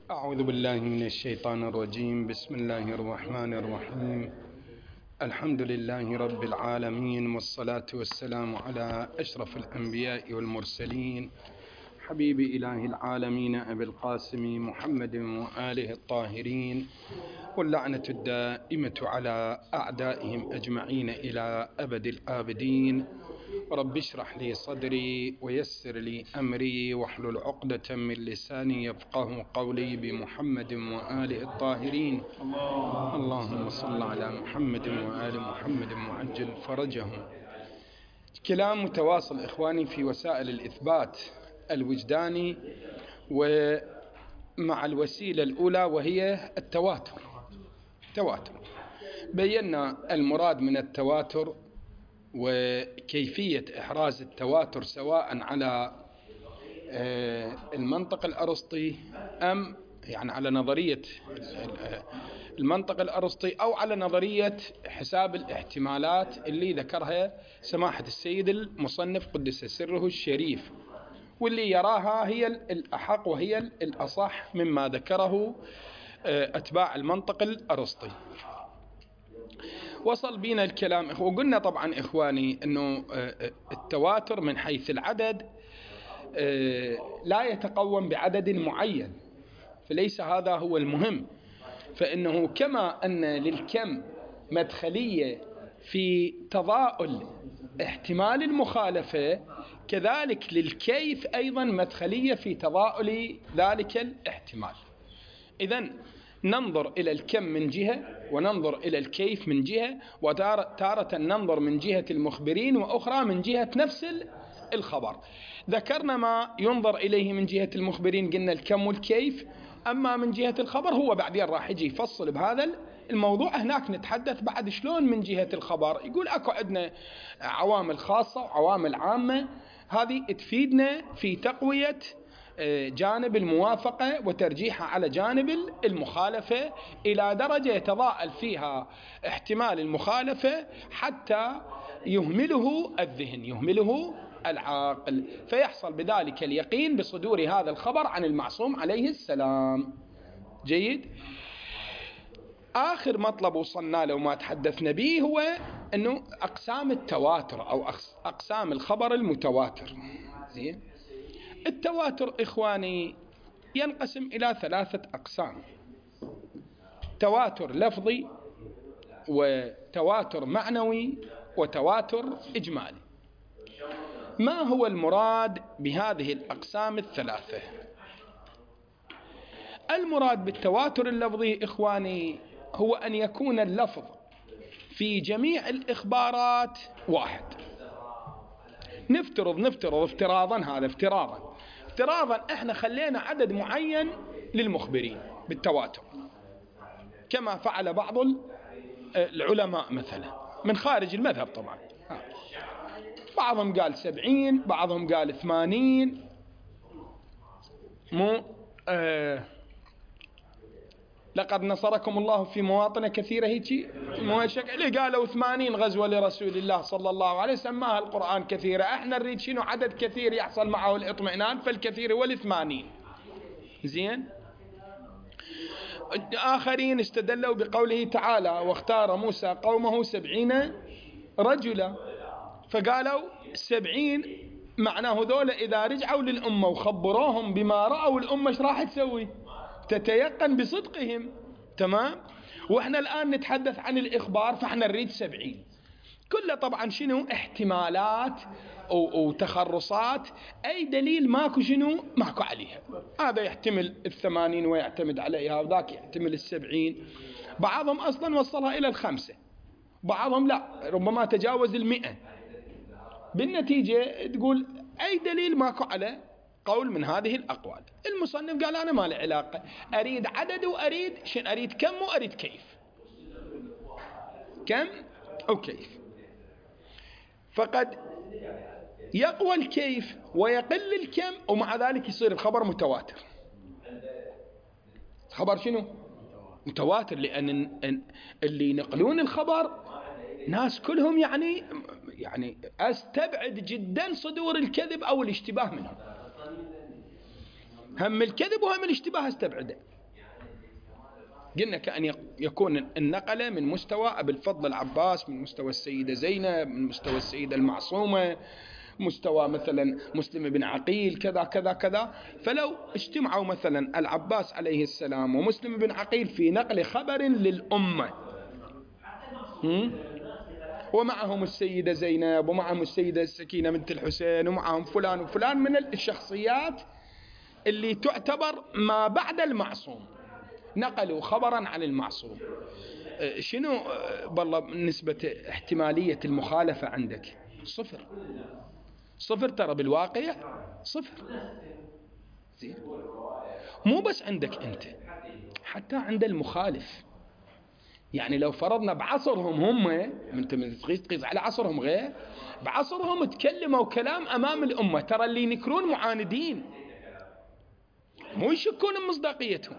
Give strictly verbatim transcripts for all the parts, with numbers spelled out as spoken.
أعوذ بالله من الشيطان الرجيم. بسم الله الرحمن الرحيم. الحمد لله رب العالمين، والصلاة والسلام على أشرف الأنبياء والمرسلين، حبيب إله العالمين أبي القاسم محمد وآله الطاهرين، واللعنة الدائمة على أعدائهم أجمعين إلى أبد الآبدين. رب اشرح لي صدري ويسر لي أمري واحلل عقدة من لساني يفقه قولي، بمحمد وآله الطاهرين. اللهم صل على محمد وآل محمد وعجل فرجهم. كلام متواصل إخواني في وسائل الإثبات الوجداني، ومع الوسيلة الأولى وهي التواتر. تواتر بينا المراد من التواتر وكيفية إحراز التواتر، سواء على المنطق الأرسطي أم يعني على نظرية المنطق الأرسطي أو على نظرية حساب الاحتمالات اللي ذكرها سماحة السيد المصنف قدس سره الشريف، واللي يراها هي الأحق وهي الأصح مما ذكره أتباع المنطق الأرسطي. وصل بينا الكلام وقلنا طبعا إخواني أنه التواتر من حيث العدد لا يتقوم بعدد معين، فليس هذا هو المهم. فإنه كما أن للكم مدخلية في تضاؤل احتمال المخالفة، كذلك للكيف أيضا مدخلية في تضاؤل ذلك الاحتمال. إذن ننظر إلى الكم من جهة، وننظر إلى الكيف من جهة، وتارة ننظر من جهة المخبرين، وأخرى من جهة نفس الخبر. ذكرنا ما ينظر إليه من جهة المخبرين، قلنا الكم والكيف. أما من جهة الخبر هو بعدين راح يجي يفصل بهذا الموضوع. هناك نتحدث بعد شلون من جهة الخبر. يقول أكو عندنا عوامل خاصة وعوامل عامة، هذه تفيدنا في تقوية جانب الموافقة وترجيحها على جانب المخالفة، إلى درجة يتضاءل فيها احتمال المخالفة حتى يهمله الذهن، يهمله العاقل، فيحصل بذلك اليقين بصدور هذا الخبر عن المعصوم عليه السلام. جيد. آخر مطلب وصلنا له وما تحدثنا به هو أنه أقسام التواتر أو أقسام الخبر المتواتر. زين. التواتر إخواني ينقسم إلى ثلاثة أقسام: تواتر لفظي، وتواتر معنوي، وتواتر إجمالي. ما هو المراد بهذه الأقسام الثلاثة؟ المراد بالتواتر اللفظي إخواني هو أن يكون اللفظ في جميع الإخبارات واحد. نفترض نفترض افتراضا، هذا افتراضا افتراضا احنا خلينا عدد معين للمخبرين بالتواتر، كما فعل بعض العلماء مثلا من خارج المذهب طبعا. بعضهم قال سبعين، بعضهم قال ثمانين. مو آه لقد نصركم الله في مواطن كثيرة، هيك مو شك اللي قالوا ثمانين غزوة لرسول الله صلى الله عليه وسلم، سماها القرآن كثيرة. احنا نريد شنو؟ عدد كثير يحصل معه الاطمئنان، فالكثير هو الثمانين. زين. آخرين استدلوا بقوله تعالى: واختار موسى قومه سبعين رجلا، فقالوا سبعين معناه ذولا إذا رجعوا للأمة وخبروهم بما رأوا الأمة ايش راح تسوي؟ تتيقن بصدقهم. تمام. وإحنا الآن نتحدث عن الإخبار، فإحنا نريد سبعين. كله طبعا شنو؟ احتمالات وتخرصات، أي دليل ماكو شنو؟ ماكو عليها. هذا يحتمل الثمانين ويعتمد عليها، وذاك يحتمل السبعين. بعضهم أصلا وصلها إلى الخمسة، بعضهم لا، ربما تجاوز المئة. بالنتيجة تقول أي دليل ماكو على قول من هذه الأقوال. المصنف قال أنا ما لي علاقة، أريد عدد وأريد شن، أريد كم وأريد كيف. كم أو كيف. فقد يقوى الكيف ويقل الكم، ومع ذلك يصير الخبر متواتر. خبر شنو؟ متواتر، لأن اللي ينقلون الخبر ناس كلهم يعني يعني أستبعد جدا صدور الكذب أو الاشتباه منهم. هم الكذب وهم الاشتباه استبعده. قلنا كأن يكون النقلة من مستوى أبي الفضل العباس، من مستوى السيدة زينب، من مستوى السيدة المعصومة، مستوى مثلا مسلم بن عقيل، كذا كذا كذا. فلو اجتمعوا مثلا العباس عليه السلام ومسلم بن عقيل في نقل خبر للأمة، ومعهم السيدة زينب ومعهم السيدة السكينة بنت الحسين ومعهم فلان وفلان من الشخصيات اللي تعتبر ما بعد المعصوم، نقلوا خبرا عن المعصوم، شنو بالله نسبة احتمالية المخالفة عندك؟ صفر. صفر ترى بالواقع صفر. زين، مو بس عندك أنت، حتى عند المخالف. يعني لو فرضنا بعصرهم هم، انت من تقيس تقيس على عصرهم غير، بعصرهم تكلموا كلام أمام الأمة، ترى اللي ينكرون معاندين، مو يشكون بمصداقيتهم،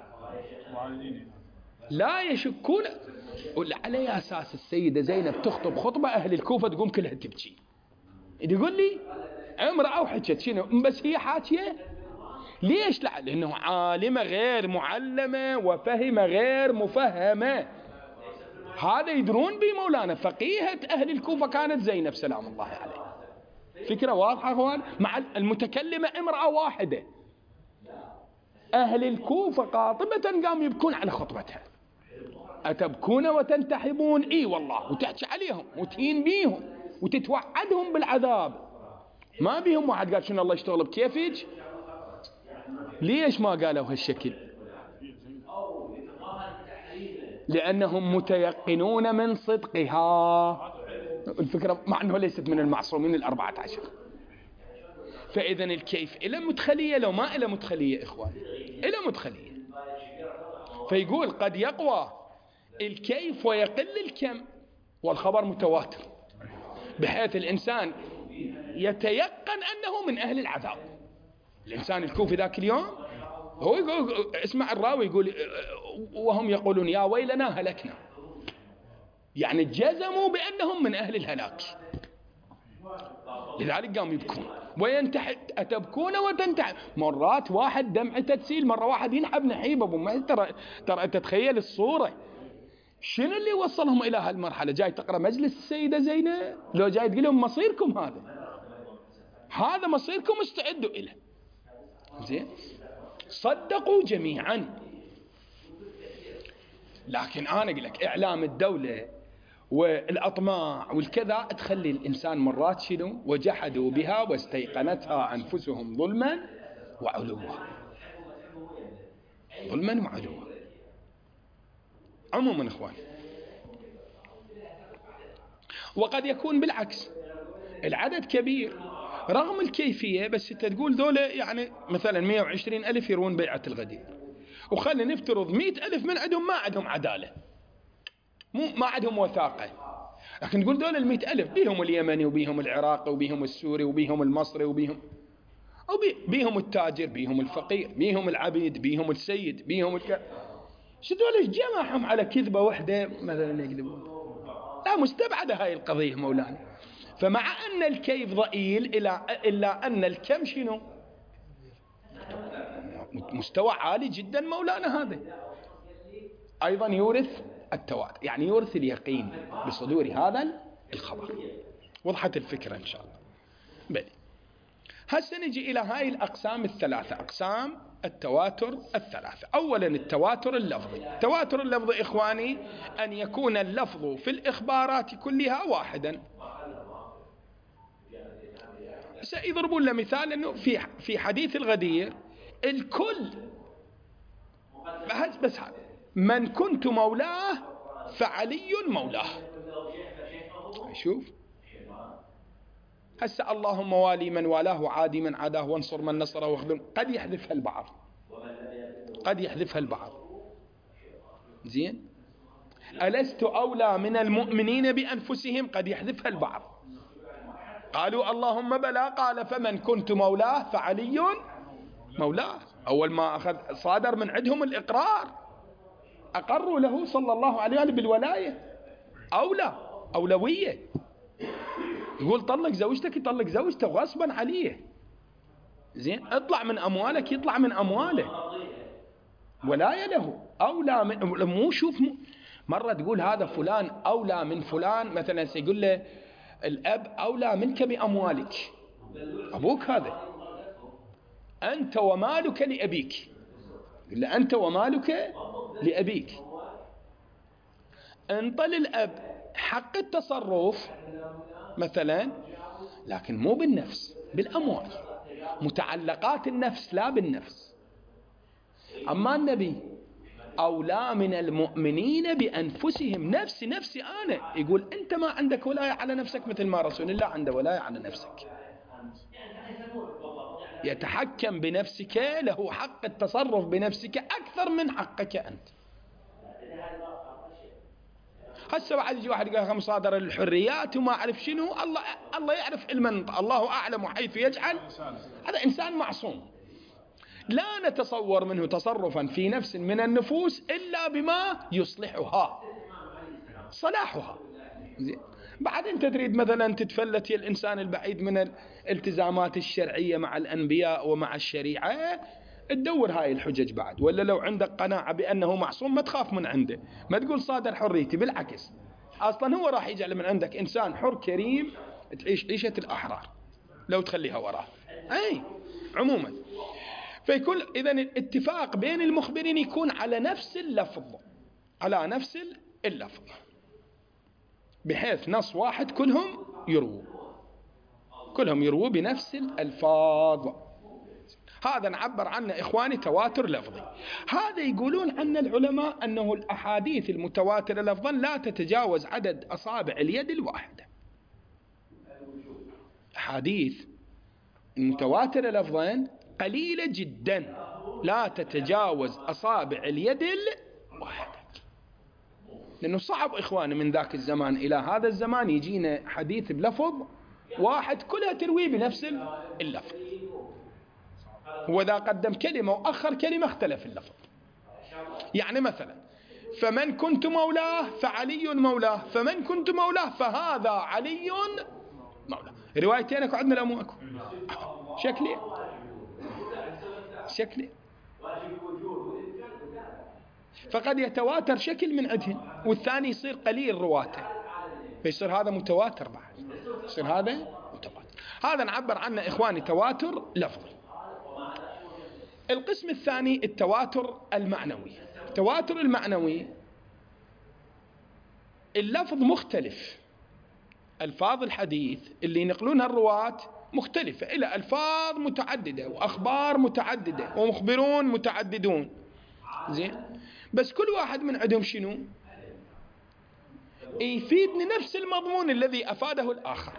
لا يشكون. على أساس السيدة زينب تخطب خطبة أهل الكوفة تقوم كلها تبكي، يقول لي امرأة وحكت شنو بس هي حاكية؟ ليش؟ لأنه عالمة غير معلمة وفهمة غير مفهمة. هذا يدرون به مولانا. فقيهة أهل الكوفة كانت زينب سلام الله عليه. فكرة واضحة هون، مع المتكلمة امرأة واحدة. أهل الكوفة قاطبة قاموا يبكون على خطبتها. أتبكون وتنتحبون؟ إي والله، وتحكي عليهم وتهين بيهم وتتوعدهم بالعذاب. ما بيهم واحد قال شنو الله يشتغل بكيفك. ليش ما قالوا هالشكل؟ لأنهم متيقنون من صدقها. الفكرة مع أنه ليست من المعصومين الأربعة عشر. فإذا الكيف إلى مدخلية، لو ما إلى مدخلية إخواني، إلى مدخلية. فيقول قد يقوى الكيف ويقل الكم، والخبر متواتر بحيث الإنسان يتيقن أنه من أهل العذاب. الإنسان الكوفي ذاك اليوم هو يقول، اسمع الراوي يقول وهم يقولون يا ويلنا هلكنا، يعني جزموا بأنهم من أهل الهلاك، لذلك قاموا يبكون وينتحب. أتبكون وتنتحب؟ مرات واحد دمعته تسيل، مرة واحد ينحب نحيب أبو ما ترى ترى أنت تتخيل الصورة. شنو اللي وصلهم إلى هالمرحلة؟ جاي تقرأ مجلس السيدة زينب؟ لو جاي تقول لهم مصيركم هذا هذا مصيركم، استعدوا إليه. زين، صدقوا جميعا. لكن أنا أقول لك إعلام الدولة والأطماع والكذا تخلي الإنسان مرات شنو؟ وجحدوا بها واستيقنتها أنفسهم ظلما وعلوا. ظلما وعلوا. عموما إخواني، وقد يكون بالعكس، العدد كبير رغم الكيفية، بس انت تقول ذولا يعني مثلا مئة وعشرين ألف يرون بيعة الغدير، وخلنا نفترض مئة ألف من عندهم ما عندهم عدالة، مو ما عندهم وثاقة. لكن تقول دول المئة ألف بيهم اليمني وبيهم العراقي وبيهم السوري وبيهم المصري وبيهم أو بي بيهم التاجر بيهم الفقير بيهم العبيد بيهم السيد بيهم الك... شو دول جمعهم على كذبة واحدة مثلا يكذبون؟ لا، مستبعدة هاي القضية مولانا. فمع أن الكيف ضئيل إلا, إلا أن الكم شنو؟ مستوى عالي جدا مولانا. هذا أيضا يورث التواتر، يعني يورث اليقين بصدور هذا الخبر. وضحت الفكرة إن شاء الله. بلي هسه نجي إلى هاي الأقسام الثلاثة، أقسام التواتر الثلاثة. أولا التواتر اللفظي. التواتر اللفظي إخواني أن يكون اللفظ في الإخبارات كلها واحدا. سيضربون لنا مثال أنه في في حديث الغدير الكل بس بس هذا من كنت مولاه فعلي مولاه. شوف هسه اللهم والي من والاه وعادي من عاداه وانصر من نصره واخذل. قد يحذفها البعض، قد يحذفها البعض. زين، ألست أولى من المؤمنين بأنفسهم؟ قد يحذفها البعض. قالوا اللهم بلى، قال فمن كنت مولاه فعلي مولاه. أول ما أخذ صادر من عندهم الإقرار، أقروا له صلى الله عليه وسلم بالولاية، أولى أولوية. يقول طلق زوجتك يطلق زوجته غصبا عليه. زين، اطلع من أموالك يطلع من أمواله. ولاية له أولى من، مو شوف مرة تقول هذا فلان أولى من فلان، مثلا سيقول له الأب أولى منك بأموالك، أبوك هذا، أنت ومالك لأبيك، يقول له أنت ومالك لأبيك. انطى للأب حق التصرف مثلا، لكن مو بالنفس، بالأموال، متعلقات النفس لا بالنفس. أما النبي أولى من المؤمنين بأنفسهم، نفسي نفسي أنا، يقول أنت ما عندك ولاية على نفسك مثل ما رسول الله عنده ولاية على نفسك، يتحكم بنفسك، له حق التصرف بنفسك أكثر من حقك أنت. هسه بعد يجي واحد يقول مصادرة للحريات وما أعرف شنو، الله الله يعرف علما، الله أعلم حيث يجعل، هذا إنسان معصوم، لا نتصور منه تصرفا في نفس من النفوس إلا بما يصلحها، صلاحها. بعد أنت تريد مثلا تتفلت الإنسان البعيد من الالتزامات الشرعية مع الأنبياء ومع الشريعة، تدور هاي الحجج بعد، ولا لو عندك قناعة بأنه معصوم ما تخاف من عنده، ما تقول صادر حريتي، بالعكس أصلا هو راح يجعل من عندك إنسان حر كريم تعيش عيشة الأحرار لو تخليها وراه. أي عموما فيكون إذن الاتفاق بين المخبرين يكون على نفس اللفظ، على نفس اللفظ، بحيث نص واحد كلهم يرووا، كلهم يرووا بنفس الألفاظ. هذا نعبر عنه إخواني تواتر لفظي. هذا يقولون عن العلماء أنه الأحاديث المتواترة لفظا لا تتجاوز عدد أصابع اليد الواحدة. أحاديث المتواترة لفظا قليلة جدا، لا تتجاوز أصابع اليد الواحدة، لأنه صعب إخواني من ذاك الزمان إلى هذا الزمان يجينا حديث بلفظ واحد كلها تروي بنفس اللفظ، وإذا قدم كلمة وأخر كلمة اختلف اللفظ. يعني مثلا فمن كنت مولاه فعلي مولاه، فمن كنت مولاه فهذا علي مولاه، روايتين اكو عندنا الأمو اكو شكلي شكلي فقد يتواتر شكل من عندهم، والثاني يصير قليل رواته، فيصير هذا متواتر بعد، يصير هذا متواتر. هذا نعبر عنه إخواني تواتر لفظي. القسم الثاني التواتر المعنوي. التواتر المعنوي اللفظ مختلف، ألفاظ الحديث اللي ينقلونها الرواة مختلفة، إلى ألفاظ متعددة وأخبار متعددة ومخبرون متعددون، زين، بس كل واحد من عندهم شنو؟ يفيدني نفس المضمون الذي أفاده الآخر،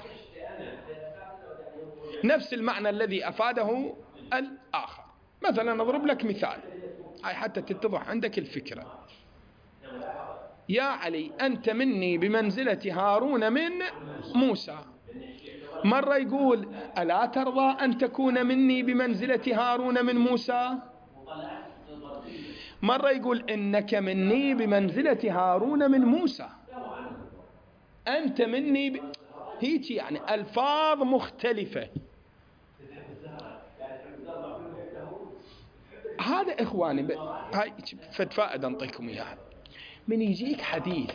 نفس المعنى الذي أفاده الآخر. مثلا نضرب لك مثال هاي حتى تتضح عندك الفكرة. يا علي أنت مني بمنزلة هارون من موسى، مرة يقول ألا ترضى أن تكون مني بمنزلة هارون من موسى، مرة يقول إنك مني بمنزلة هارون من موسى، أنت مني ب... هيك يعني ألفاظ مختلفة. هذا إخواني ب... هاي فائدة نعطيكم إياها. من يجيك حديث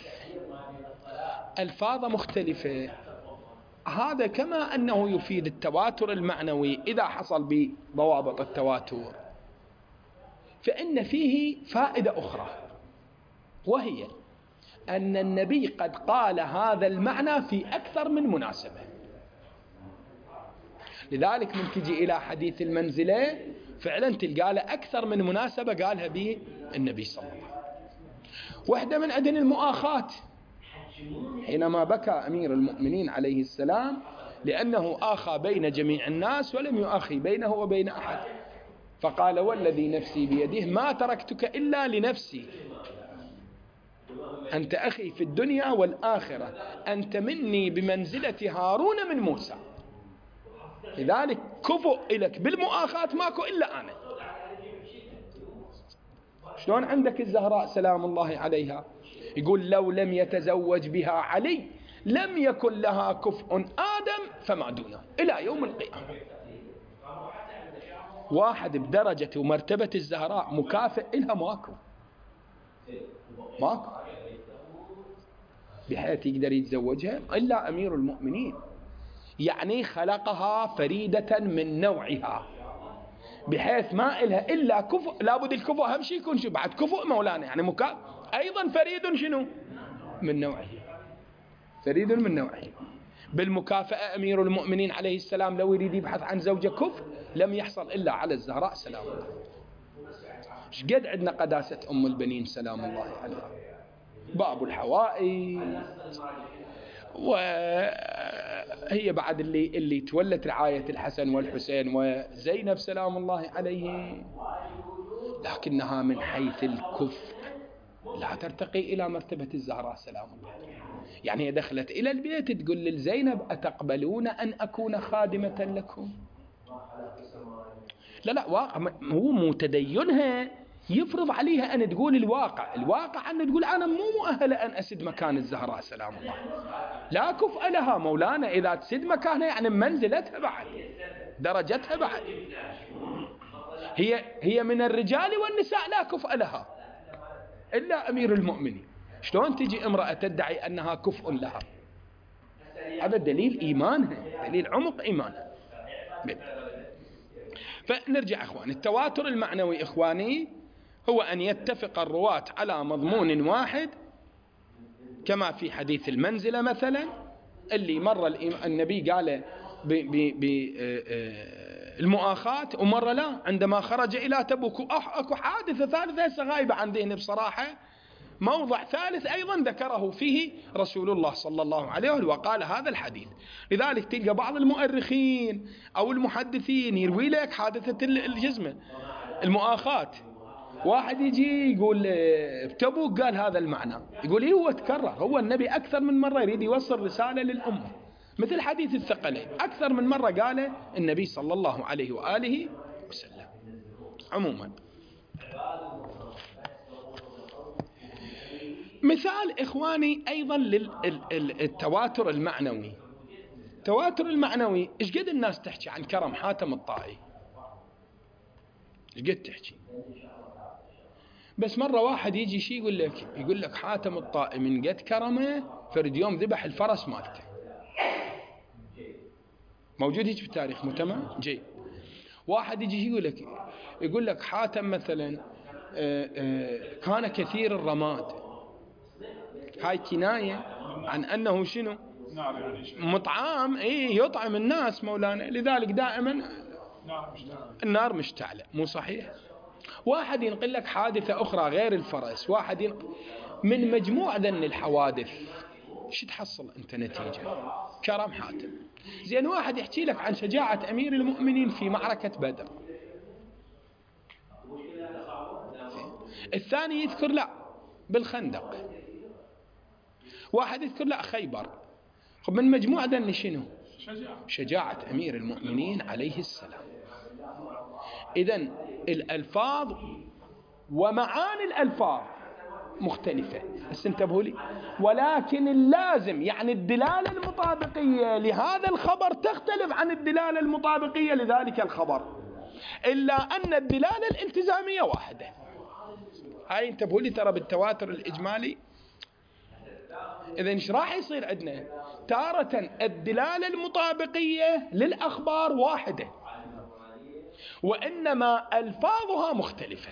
ألفاظ مختلفة، هذا كما أنه يفيد التواتر المعنوي إذا حصل بضوابط التواتر، فإن فيه فائدة أخرى، وهي أن النبي قد قال هذا المعنى في أكثر من مناسبة. لذلك من تجي إلى حديث المنزلة فعلا تلقى له أكثر من مناسبة قالها به النبي صلى الله عليه وسلم. واحدة من عدن المؤاخاة، حينما بكى أمير المؤمنين عليه السلام لأنه آخى بين جميع الناس ولم يؤخي بينه وبين أحد، فقال والذي نفسي بيده ما تركتك إلا لنفسي، أنت أخي في الدنيا والآخرة، أنت مني بمنزلة هارون من موسى، لذلك كفؤ إلك بالمؤاخاة ماكو إلا أنا. شلون عندك الزهراء سلام الله عليها يقول لو لم يتزوج بها علي لم يكن لها كفء آدم فما دونه إلى يوم القيامة. واحد بدرجة ومرتبة الزهراء مكافئ إلها ماكو ماكو بحيث يقدر يتزوجها إلا أمير المؤمنين. يعني خلقها فريدة من نوعها بحيث ما إلها إلا كفؤ. لابد الكفؤ أهم شيء يكون شو بعد كفؤ مولانا، يعني مكافئ أيضا فريد شنو من نوعه، فريد من نوعه. بالمكافأة أمير المؤمنين عليه السلام لو يريد يبحث عن زوجة كفء لم يحصل إلا على الزهراء سلام الله. ايش قد عندنا قداسة أم البنين سلام الله عليها، باب الحوائج، وهي بعد اللي اللي تولت رعاية الحسن والحسين وزينب سلام الله عليه، لكنها من حيث الكفء لا ترتقي إلى مرتبة الزهراء سلام الله عليها. يعني هي دخلت إلى البيت تقول للزينب أتقبلون أن أكون خادمة لكم؟ لا لا، واقع هو متدينها يفرض عليها أن تقول الواقع. الواقع أن تقول أنا مو مؤهلة أن أسد مكان الزهراء سلام الله، لا كفء لها مولانا. إذا تسد مكانها يعني منزلتها بعد، درجتها بعد، هي هي من الرجال والنساء لا كفء لها إلا أمير المؤمنين. شلون تجي امرأة تدعي أنها كفء لها؟ هذا دليل إيمانها، دليل عمق إيمانها. فنرجع إخواني، التواتر المعنوي إخواني هو أن يتفق الرواة على مضمون واحد، كما في حديث المنزلة مثلا اللي مر النبي قال بالمؤاخاة ومر لا عندما خرج إلى تبوك. أكو حادثة ثالثة غايبة عن ذهني بصراحة، موضع ثالث أيضا ذكره فيه رسول الله صلى الله عليه وسلم وقال هذا الحديث. لذلك تلقى بعض المؤرخين أو المحدثين يروي لك حادثة الجزمة المؤاخاة، واحد يجي يقول تبوك قال هذا المعنى، يقول إيه هو تكرر، هو النبي أكثر من مرة يريد يوصل رسالة للأمة، مثل حديث الثقلين أكثر من مرة قال النبي صلى الله عليه وآله وسلم. عموما مثال إخواني أيضا للتواتر المعنوي. التواتر المعنوي إيش قد الناس تحكي عن كرم حاتم الطائي، إيش قد تحكي، بس مرة واحد يجي شيء يقول لك يقول لك حاتم الطائي من قد كرمه فرد يوم ذبح الفرس مالته. موجود هيك في التاريخ متمم جيد. واحد يجي يقول لك يقول لك حاتم مثلا كان كثير الرماد، هاي كناية عن أنه شنو مطعام، إيه يطعم الناس مولانا، لذلك دائما النار مشتعلة، مو صحيح؟ واحد ينقل لك حادثة أخرى غير الفرس، واحد ينقل من مجموع ذن الحوادث شو تحصل أنت نتيجة؟ كرم حاتم. زين واحد يحكي لك عن شجاعة أمير المؤمنين في معركة بدر، الثاني يذكر لا بالخندق، واحد يذكر لا خيبر. خب من مجموع ذن شنو؟ شجاعة أمير المؤمنين عليه السلام. إذن الألفاظ ومعاني الألفاظ مختلفة، بس انتبهوا لي، ولكن اللازم يعني الدلالة المطابقية لهذا الخبر تختلف عن الدلالة المطابقية لذلك الخبر، إلا أن الدلالة الالتزامية واحدة. هاي انتبهوا لي ترى بالتواتر الإجمالي. إذن ايش راح يصير عندنا؟ تارة الدلالة المطابقية للأخبار واحدة وإنما ألفاظها مختلفة.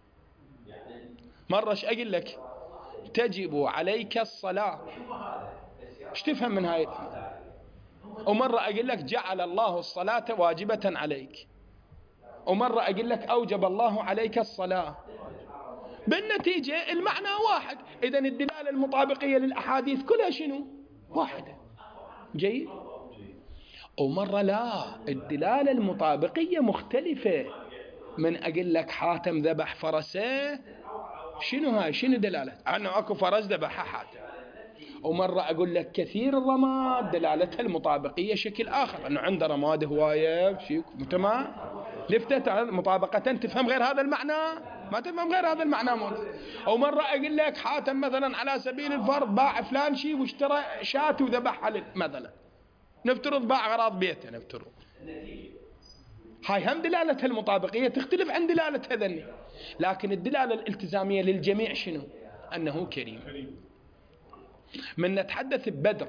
مرة ايش أقول لك؟ تجب عليك الصلاة، ايش تفهم من هاي؟ ومرة أقول لك جعل الله الصلاة واجبة عليك، ومرة أقول لك أوجب الله عليك الصلاة. بالنتيجة المعنى واحد. إذن الدلالة المطابقية للأحاديث كلها شنو؟ واحدة. جيد؟ ومرة لا، الدلالة المطابقية مختلفة. من أقول لك حاتم ذبح فرسه، شنو هاي؟ شنو دلالة؟ أنه أكو فرس ذبحها حاتم. ومرة أقول لك كثير الرماد، دلالتها المطابقية شكل آخر، أنه عنده رماد هواية شيء تمام. لفتت مطابقة تفهم غير هذا المعنى، ما تفهم غير هذا المعنى موجود. أو مرة أقول لك حاتم مثلا على سبيل الفرض باع فلان شيء واشترى شاة وذبحها مثلا، نفترض باع أغراض بيته، نفترض هاي هم دلالتها المطابقية تختلف عن دلالة هذني، لكن الدلالة الالتزامية للجميع شنو؟ أنه كريم. من نتحدث ببدر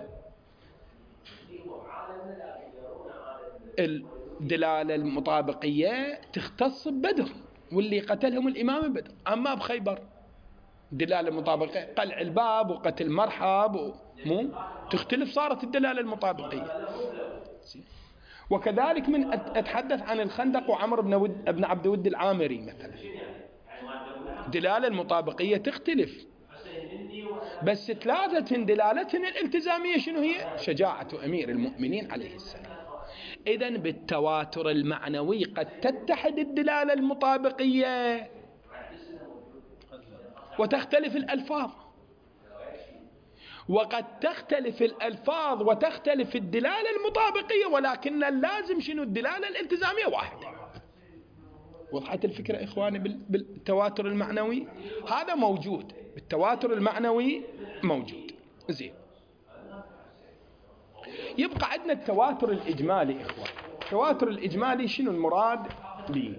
الدلالة المطابقية تختص ببدر واللي قتلهم الإمام بدر. أما بخيبر دلالة المطابقية قلع الباب وقتل مرحب مو تختلف، صارت الدلالة المطابقية. وكذلك من أتحدث عن الخندق وعمر بن, ود بن عبد ود العامري مثلا، دلالة المطابقية تختلف، بس ثلاثة دلالتهم الالتزامية شنو هي؟ شجاعة أمير المؤمنين عليه السلام. إذن بالتواتر المعنوي قد تتحد الدلالة المطابقية وتختلف الألفاظ، وقد تختلف الألفاظ وتختلف الدلالة المطابقية، ولكن اللازم شنو؟ الدلالة الالتزامية واحدة. وضحت الفكرة إخواني؟ بالتواتر المعنوي هذا موجود، بالتواتر المعنوي موجود. زين، يبقى عندنا التواتر الإجمالي. إخوان التواتر الإجمالي شنو المراد به؟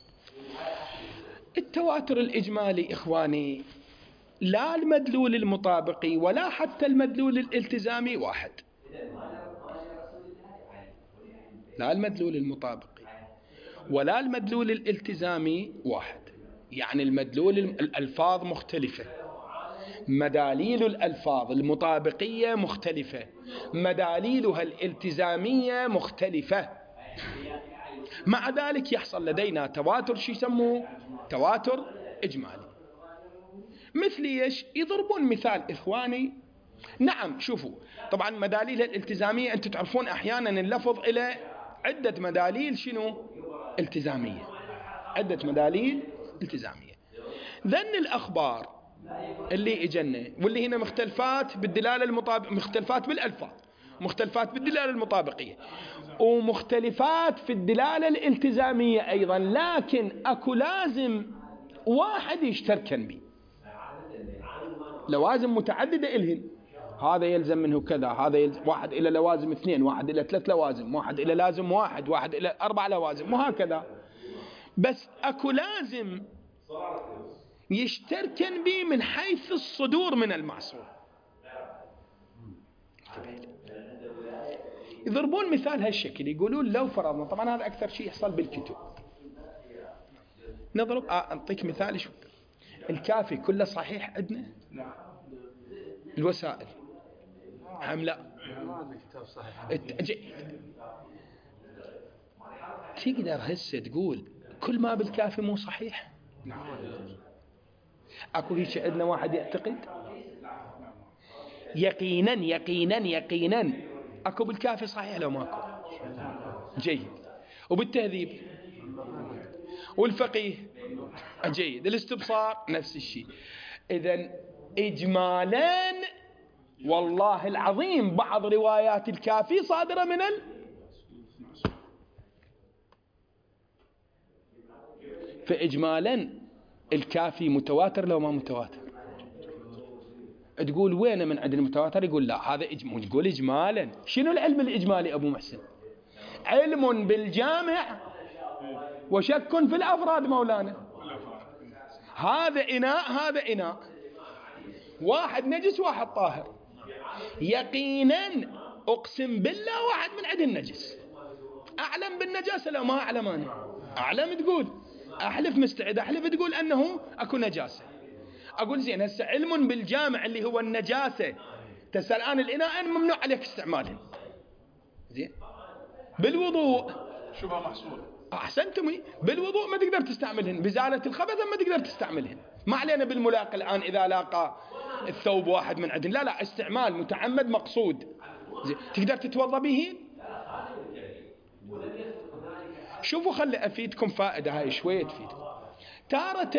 التواتر الإجمالي إخواني لا المدلول المطابقي ولا حتى المدلول الالتزامي واحد، لا المدلول المطابقي ولا المدلول الالتزامي واحد. يعني المدلول الألفاظ مختلفة، مداليل الألفاظ المطابقية مختلفة، مداليلها الالتزامية مختلفة. مع ذلك يحصل لدينا تواتر شو يسموه؟ تواتر إجمالي. مثل ايش؟ يضربون مثال إخواني. نعم شوفوا، طبعا مداليل الالتزامية أنتم تعرفون أحيانا اللفظ إلى عدة مداليل شنو؟ التزامية، عدة مداليل التزامية. ذن الأخبار اللي اجنا واللي هنا مختلفات بالدلالة المطابقة، مختلفات بالألفاظ، مختلفات بالدلالة المطابقية، ومختلفات في الدلالة الالتزامية أيضا، لكن أكو لازم واحد يشتركن به، لوازم متعددة إلهن. هذا يلزم منه كذا، هذا يلزم واحد إلى لوازم اثنين، واحد إلى ثلاث لوازم، واحد إلى لازم واحد، واحد إلى أربع لوازم، وهكذا. بس أكو لازم يشتركن به من حيث الصدور من المعصور. يضربون مثال هالشكل، يقولون لو فرضنا، طبعا هذا أكثر شيء يحصل بالكتب، نضرب أعطيك مثال شو الكافي كله صحيح عندنا؟ الوسائل هم لا؟ تقدر هسه تقول كل ما بالكافي مو صحيح؟ أكو هيك عندنا واحد يعتقد يقينا يقينا يقينا أكو بالكافي صحيح لو ماكو؟ جيد. وبالتهذيب والفقيه جيد، الاستبصار نفس الشيء. إذن إجمالا والله العظيم بعض روايات الكافي صادرة من ال فإجمالا الكافي متواتر لو ما متواتر؟ تقول وين من عند المتواتر؟ يقول لا هذا إجمال. يقول إجمالا. شنو العلم الإجمالي أبو محسن؟ علم بالجامع وشك في الأفراد مولانا. هذا إناء هذا إناء، واحد نجس واحد طاهر، يقينا أقسم بالله واحد من عند النجس. أعلم بالنجاسة لو ما أعلم أنا؟ أعلم تقول، أحلف مستعد أحلف تقول أنه أكو نجاسة. أقول زين هسه علم بالجامع اللي هو النجاسة، تسأل عن الإناء ممنوع عليك استعماله. زين بالوضوء شبهة محصورة. أحسنتم، بالوضوء ما تقدر تستعملهن، بزالة الخبث ما تقدر تستعملهن. ما علينا بالملاقى الآن إذا لاقى الثوب واحد من عندن، لا لا استعمال متعمد مقصود. زين تقدر تتوضى به. شوفوا خلي أفيدكم فائدة هاي شوية تفيدكم. تارة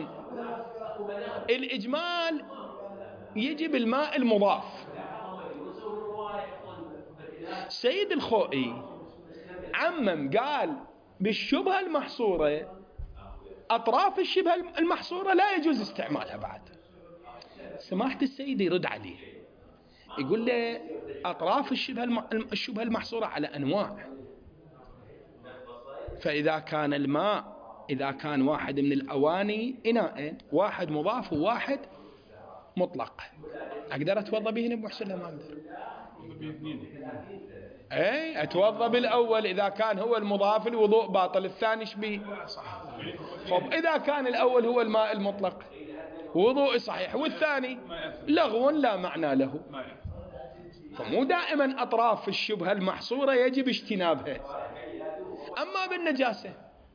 الإجمال يجي بالماء المضاف. سيد الخوئي عمم قال بالشبهة المحصورة أطراف الشبهة المحصورة لا يجوز استعمالها بعد. سماحة السيد يرد عليه يقول له أطراف الشبهة الشبهة المحصورة على أنواع، فإذا كان الماء إذا كان واحد من الأواني إناء، واحد مضاف وواحد مطلق، أقدر أتوضأ به أبو محسن لا ما أقدر؟ أي أتوضأ بالأول إذا كان هو المضاف الوضوء باطل، الثاني إيش بيه؟ خب إذا كان الأول هو الماء المطلق وضوء صحيح، والثاني لغو لا معنى له. فمو دائما أطراف الشبهة المحصورة يجب اجتنابها. أما بالنجاسة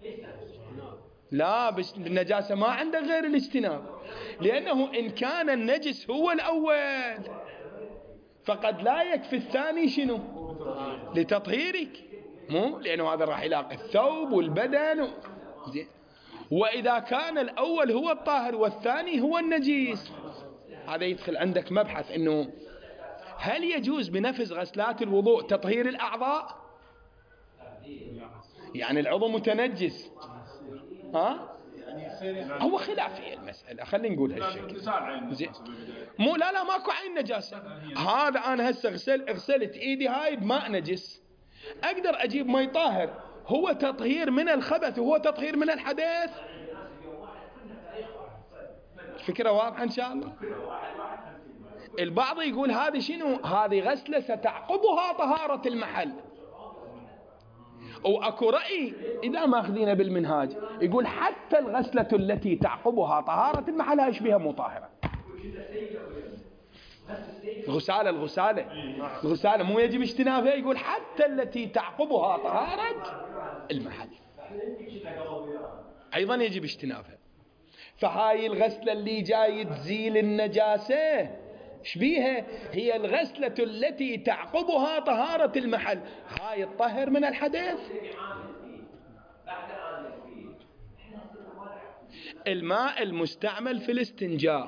لا، بالنجاسة ما عنده غير الاجتناب، لأنه إن كان النجس هو الأول فقد لا يكفي الثاني شنو؟ لتطهيرك، مو لأنه هذا راح يلاقي الثوب والبدن و... زين. وإذا كان الأول هو الطاهر والثاني هو النجيس، هذا يدخل عندك مبحث إنه هل يجوز بنفس غسلات الوضوء تطهير الأعضاء؟ يعني العضو متنجس، ها؟ هو خلافية المسألة، خلينا نقول هالشكل. زين. مو لا لا ماكو عين نجاسة. هذا أنا هسه غسل غسلت إيدي هاي بماء نجس، أقدر أجيب ماء طاهر، هو تطهير من الخبث وهو تطهير من الحدث. الفكرة واضحة إن شاء الله. البعض يقول هذه شنو؟ هذه غسلة ستعقبها طهارة المحل. وأكو رأي إذا ما أخذينا بالمنهاج يقول حتى الغسلة التي تعقبها طهارة المحل هاي بها مطهرة. الغسالة الغسالة الغسالة مو يجب اجتنابها، يقول حتى التي تعقبها طهارة المحل أيضا يجب اجتنابها. فهاي الغسلة اللي جاي تزيل النجاسة شبيها؟ هي الغسلة التي تعقبها طهارة المحل، هاي الطهر من الحدث. الماء المستعمل في الاستنجاء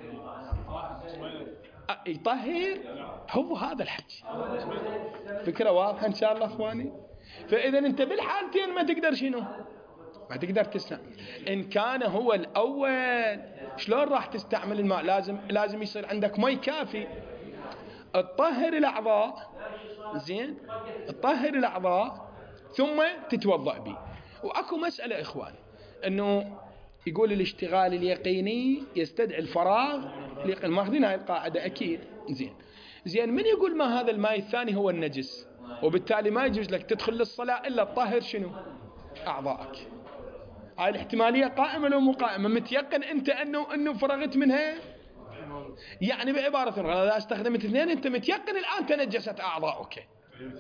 يطهر، هو هذا الحكي. فكرة واضحة إن شاء الله أخواني. فإذا أنت بالحالتين ما تقدر شنو؟ ما تقدر تستعمل. إن كان هو الأول شلون راح تستعمل الماء؟ لازم لازم يصير عندك ماء كافي تطهر الأعضاء، زين، تطهر الأعضاء ثم تتوضأ به. وأكو مسألة إخوان إنه يقول الاشتغال اليقيني يستدعي الفراغ اليقيني، ماخذين هاي القاعدة أكيد. زين زين من يقول ما هذا الماء الثاني هو النجس، وبالتالي ما يجوز لك تدخل للصلاة إلا تطهر شنو؟ أعضائك. هاي الاحتمالية قائمة لو مو قائمة؟ متيقن أنت أنه أنه فرغت منها؟ يعني بعبارة أخرى إذا استخدمت اثنين أنت متيقن الآن تنجست أعضاؤك،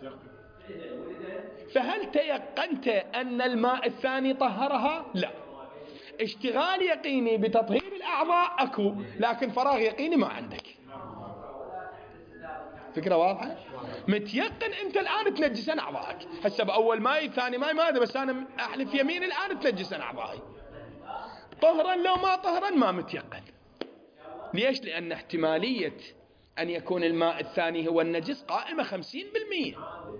فهل تيقنت أن الماء الثاني طهرها؟ لا. اشتغال يقيني بتطهير الأعضاء أكو، لكن فراغ يقيني ما عندك. فكرة واضحة؟ متيقن أنت الآن تنجسن أعضائك، هسه بأول ماي ثاني ماي ماذا، بس أنا أحلف يمين الآن تنجسن أعضائي، طهرا لو ما طهرا ما متيقن. ليش؟ لأن احتمالية أن يكون الماء الثاني هو النجس قائمة خمسين بالمئة.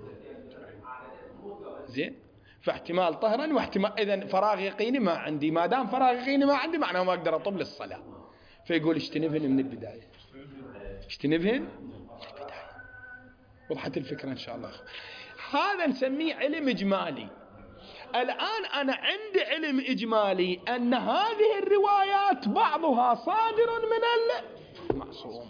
زين، فاحتمال طهرا واحتمال، إذن فراغ يقيني ما عندي، ما دام فراغ يقيني ما عندي معناه ما أقدر أطب للصلاة. فيقول اجتنبهن من البداية، اجتنبهن من البداية. وضحت الفكرة إن شاء الله. هذا نسميه علم إجمالي. الآن أنا عندي علم إجمالي أن هذه الروايات بعضها صادر من المعصوم.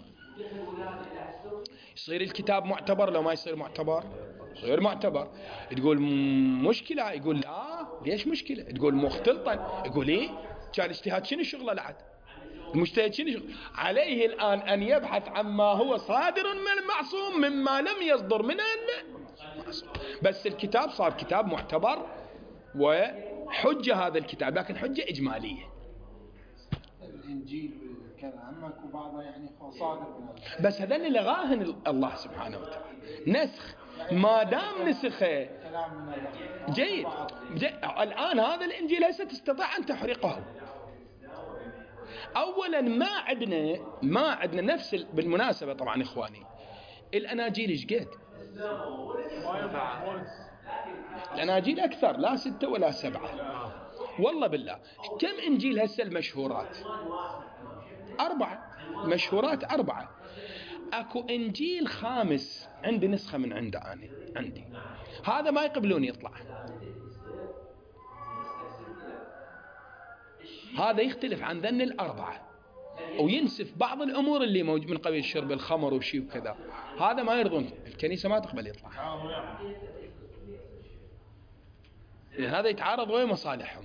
يصير الكتاب معتبر لو ما يصير معتبر؟ غير معتبر. تقول مشكلة، يقول لا ليش مشكلة؟ تقول مختلطا، يقول ايه كان الاجتهاد شنو شغله العد؟ المجتهد شنو شغله؟ عليه الآن أن يبحث عما هو صادر من المعصوم مما لم يصدر من المعصوم. بس الكتاب صار كتاب معتبر وحجة هذا الكتاب، لكن حجة إجمالية. الإنجيل والكلام عمك وبعضها يعني صادر من الله، بس هذا اللي لغاهن الله سبحانه وتعالى نسخ، ما دام نسخه جيد. جيد. الآن هذا الإنجيل هسه تستطيع أن تحرقه. أولا ما عندنا ما عندنا نفس ال... بالمناسبة طبعا إخواني الأناجيل إيش قد؟ الأناجيل أكثر، لا ستة ولا سبعة والله بالله. كم إنجيل هسه المشهورات؟ أربعة. مشهورات أربعة. أكو إنجيل خامس عندي نسخة من عنده أنا عندي، هذا ما يقبلون يطلع. هذا يختلف عن ذن الأربعة، وينسف بعض الأمور اللي موجود من قبيل شرب الخمر وشي وكذا. هذا ما يرضون، الكنيسة ما تقبل يطلع، لأن هذا يتعارض ويا مصالحهم.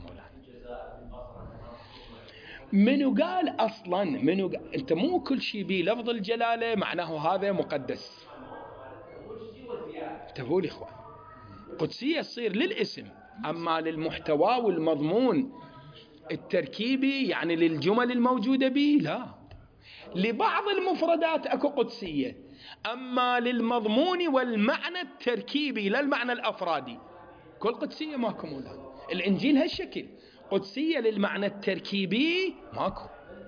منو قال أصلا؟ منو قال؟ أنت مو كل شيء بيه لفظ الجلالة معناه هذا مقدس. انتبهوا لي إخوان، قدسية تصير للاسم، أما للمحتوى والمضمون التركيبي يعني للجمل الموجودة به لا. لبعض المفردات أكو قدسية، أما للمضمون والمعنى التركيبي لا المعنى الأفرادي كل قدسية ماكو مولانا. الإنجيل هالشكل، قدسية للمعنى التركيبي ماكو.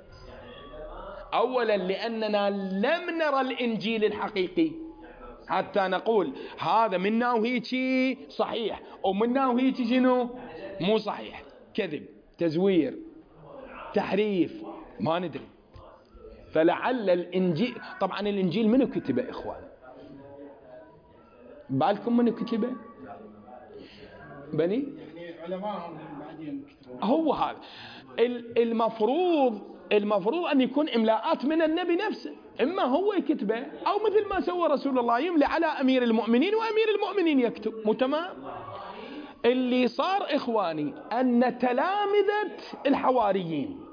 أولا لأننا لم نرى الإنجيل الحقيقي حتى نقول هذا منا وهيك صحيح ومنا وهيك شنو مو صحيح، كذب، تزوير، تحريف، ما ندري. فلعل الإنجيل، طبعا الإنجيل منو كتبه إخوان؟ بالكم منو كتبه؟ بني يعني علماءهم بعدين كتبوا. هو هذا المفروض المفروض أن يكون إملاءات من النبي نفسه، إما هو يكتبه أو مثل ما سوى رسول الله يملي على أمير المؤمنين وأمير المؤمنين يكتب. مو تمام؟ اللي صار إخواني أن تلامذة الحواريين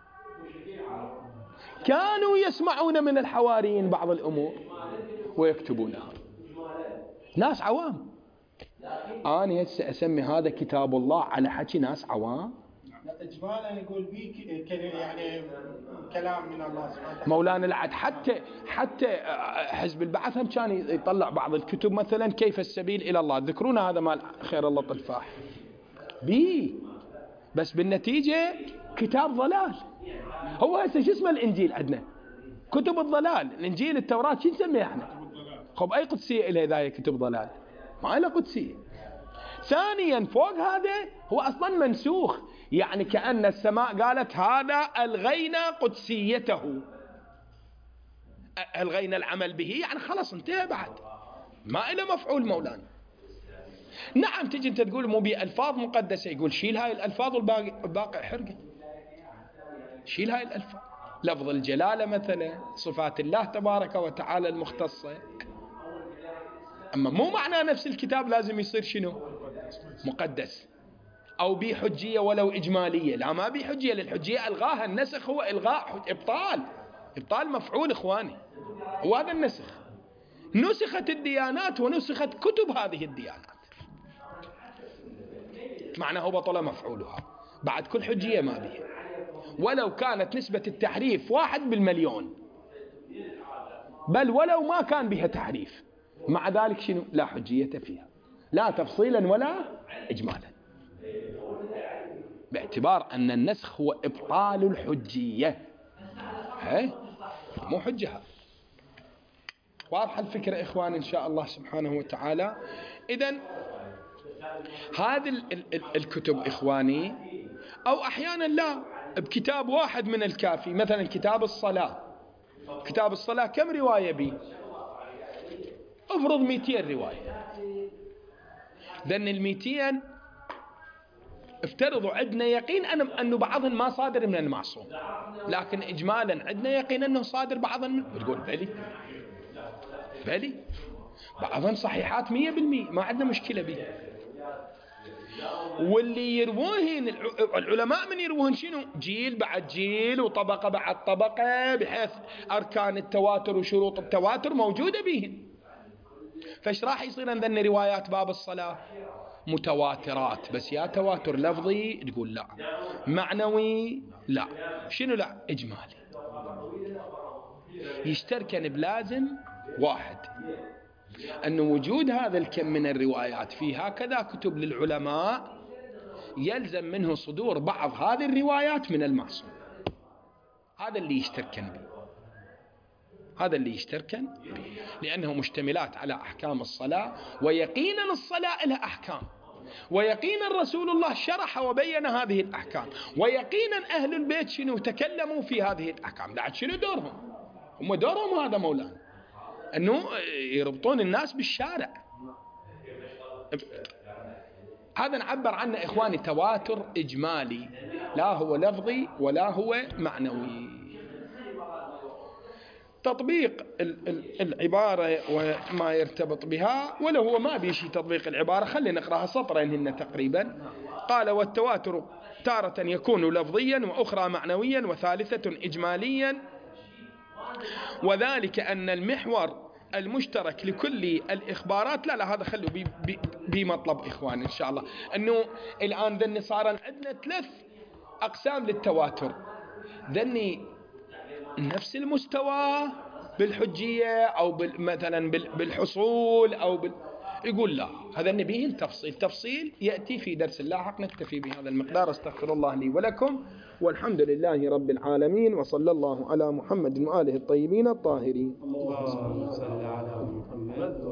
كانوا يسمعون من الحواريين بعض الأمور ويكتبونها. ناس عوام. أنا هسه أسمي هذا كتاب الله على حكي ناس عوام. إجمالا يقول بيه يعني كلام من الله سبحانه وتعالى. مولانا العد حتى حتى حزب البعث هم كان يطلع بعض الكتب مثلا كيف السبيل إلى الله، ذكرون هذا مال خير الله طلفاح بيه، بس بالنتيجة كتاب ضلال. هو هسه شو اسمه الإنجيل عندنا؟ كتب الضلال. الإنجيل التوراة شو نسميه احنا؟ خب أي قدسية إلى إذا هي كتب ضلال؟ ما له قدسية. ثانيا فوق هذا هو أصلا منسوخ، يعني كأن السماء قالت هذا ألغينا قدسيته، ألغينا العمل به، يعني خلاص انتهى بعد ما إله مفعول مولانا. نعم تجي انت تقول مو بألفاظ مقدسة، يقول شيل هاي الألفاظ والباقي حرقة، شيل هاي الألفاظ. لفظ الجلالة مثلا، صفات الله تبارك وتعالى المختصة، أما مو معنى نفس الكتاب لازم يصير شنو مقدس أو بي حجية ولو إجمالية. لا ما بي حجية، للحجية ألغاها. النسخ هو إلغاء، إبطال، إبطال مفعول إخواني، وهذا النسخ. نسخت الديانات ونسخت كتب هذه الديانات، معناه بطل مفعولها بعد كل حجية ما بيها، ولو كانت نسبة التحريف واحد بالمليون، بل ولو ما كان بها تحريف، مع ذلك شنو لا حجية فيها، لا تفصيلا ولا إجمالا، باعتبار أن النسخ هو إبطال الحجية. هاي مو حجة. واضح الفكرة إخوان إن شاء الله سبحانه وتعالى. إذن هذه الكتب إخواني، أو أحيانا لا بكتاب واحد من الكافي، مثلا كتاب الصلاة. كتاب الصلاة كم رواية بي؟ افرض مئتين رواية. ذن المئتين افترضوا عندنا يقين أنه بعضهم ما صادر من المعصوم، لكن إجمالا عندنا يقين أنه صادر بعضهم من... بتقول بلي بلي بعضهم صحيحات مية بالمية، ما عندنا مشكلة به. واللي يروهن العلماء من يروهن شنو؟ جيل بعد جيل وطبقة بعد طبقة، بحيث أركان التواتر وشروط التواتر موجودة بهن. فايش راح يصير عندنا روايات باب الصلاة متواترات، بس يا تواتر لفظي تقول لا، معنوي لا، شنو لا؟ إجمالي. يشتركن بلازم واحد، أن وجود هذا الكم من الروايات في هكذا كتب للعلماء يلزم منه صدور بعض هذه الروايات من المعصوم. هذا اللي يشتركن به، هذا اللي يشتركن به، لأنه مشتملات على أحكام الصلاة، ويقينا الصلاة لها أحكام، ويقينا رسول الله شرح وبين هذه الأحكام، ويقينا أهل البيت شنو تكلموا في هذه الأحكام. بعد شنو دورهم؟ هم دورهم هذا مولانا أنه يربطون الناس بالشارع. هذا نعبر عنه إخواني تواتر إجمالي، لا هو لفظي ولا هو معنوي. تطبيق العبارة وما يرتبط بها، ولو هو ما بيشي تطبيق العبارة خلينا نقرأها سطرين هن تقريبا. قال: والتواتر تارة يكون لفظيا، وأخرى معنويا، وثالثة إجماليا، وذلك أن المحور المشترك لكل الإخبارات. لا لا هذا خلوا بي بي بمطلب إخوان إن شاء الله، أنه الآن ذني صار عندنا ثلاث أقسام للتواتر، ذني نفس المستوى بالحجية أو مثلا بالحصول أو بال... يقول لا، هذا نبيه التفصيل. تفصيل يأتي في درس اللاحق. نكتفي بهذا المقدار. استغفر الله لي ولكم، والحمد لله رب العالمين، وصلى الله على محمد وآله الطيبين الطاهرين. اللهم صل على محمد.